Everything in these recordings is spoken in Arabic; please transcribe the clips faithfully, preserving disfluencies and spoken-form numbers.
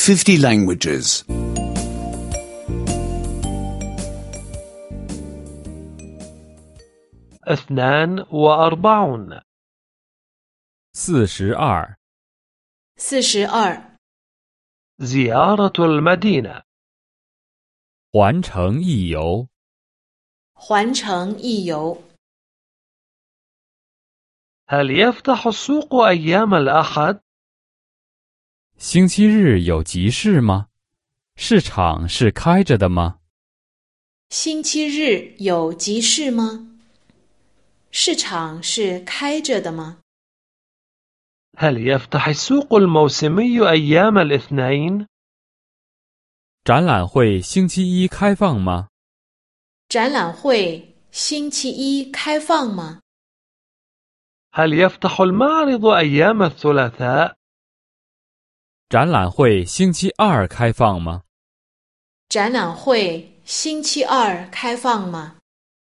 fifty languages. اثنان وأربعون. 四十二， 四十二， زيارة المدينة. 环城一游， 环城一游。 هل يفتح السوق أيام الأحد؟ 星期日有集市吗？市场是开着的吗？ 星期日有集市吗？市场是开着的吗？ هل يفتح السوق الموسمي أيام الاثنين؟ 展览会星期一开放吗？ 展览会星期一开放吗？ هل يفتح المعرض أيام الثلاثاء؟ 展览会星期二开放吗？ 展览会星期二开放吗？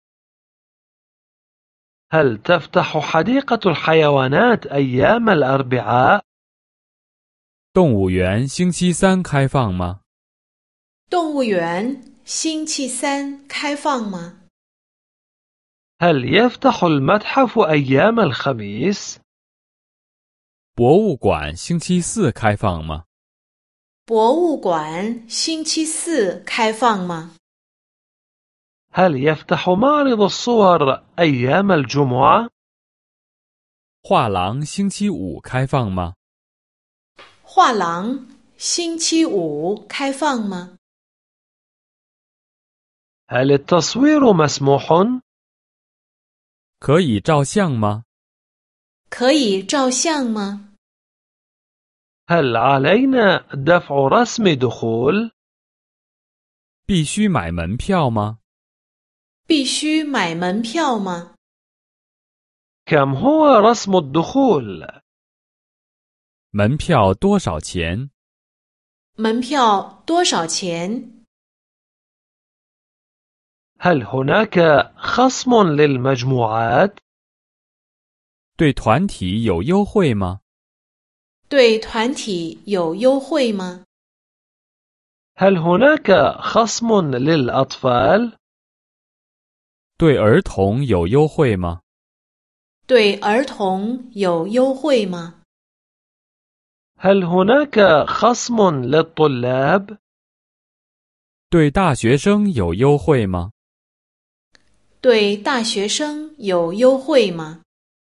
هل تفتح حديقة الحيوانات أيام الأربعاء؟ 动物园星期三开放吗？ 动物园星期三开放吗？ هل يفتح المتحف أيام الخميس؟ 博物馆星期四开放吗？ 博物馆星期四开放吗？ هل يفتح معرض الصور أيام الجمعة؟ 画廊星期五开放吗？ 画廊星期五开放吗？ هل التصوير مسموح؟ 可以照相吗？ 可以照相吗？ هل علينا دفع رسم دخول؟ 必须买门票吗？ 必须买门票吗？ كم هو رسم الدخول؟ 门票多少钱？ 门票多少钱？ هل هناك خصم للمجموعات؟ 对团体有优惠吗？ 对团体有优惠吗？ هل هناك خصم للأطفال؟ 对儿童有优惠吗？ 对儿童有优惠吗？ هل هناك خصم للطلاب؟ 对大学生有优惠吗？ 对大学生有优惠吗？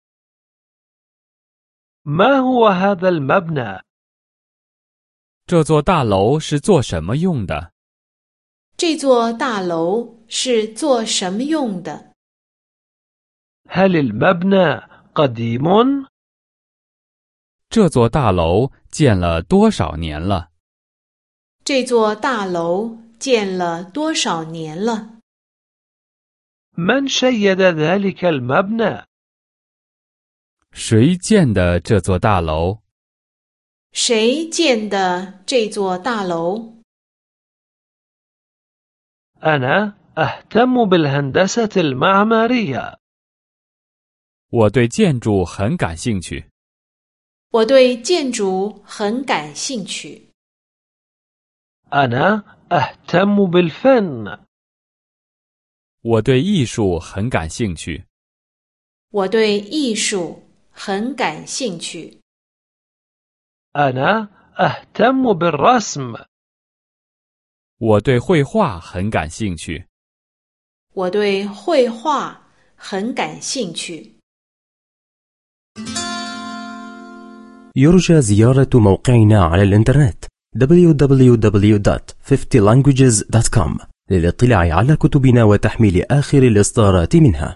ما هو هذا المبنى؟ 这座大楼是做什么用的？ 这座大楼是做什么用的？ هل المبنى قديم؟ 这座大楼建了多少年了？ 这座大楼建了多少年了？ من شيد ذلك المبنى؟ 谁建的这座大楼？ 谁建的这座大楼？ أنا أهتم بالهندسة المعمارية. 我对建筑很感兴趣。 我对建筑很感兴趣。 أنا أهتم بالفن. 我对艺术很感兴趣。 我对艺术很感兴趣。 أنا أهتم بالرسم. 我对绘画很感兴趣。 我对绘画很感兴趣。 يرجى زيارة موقعنا على الإنترنت دبليو دبليو دبليو دوت fifty languages دوت كوم للاطلاع على كتبنا وتحميل آخر الإصدارات منها.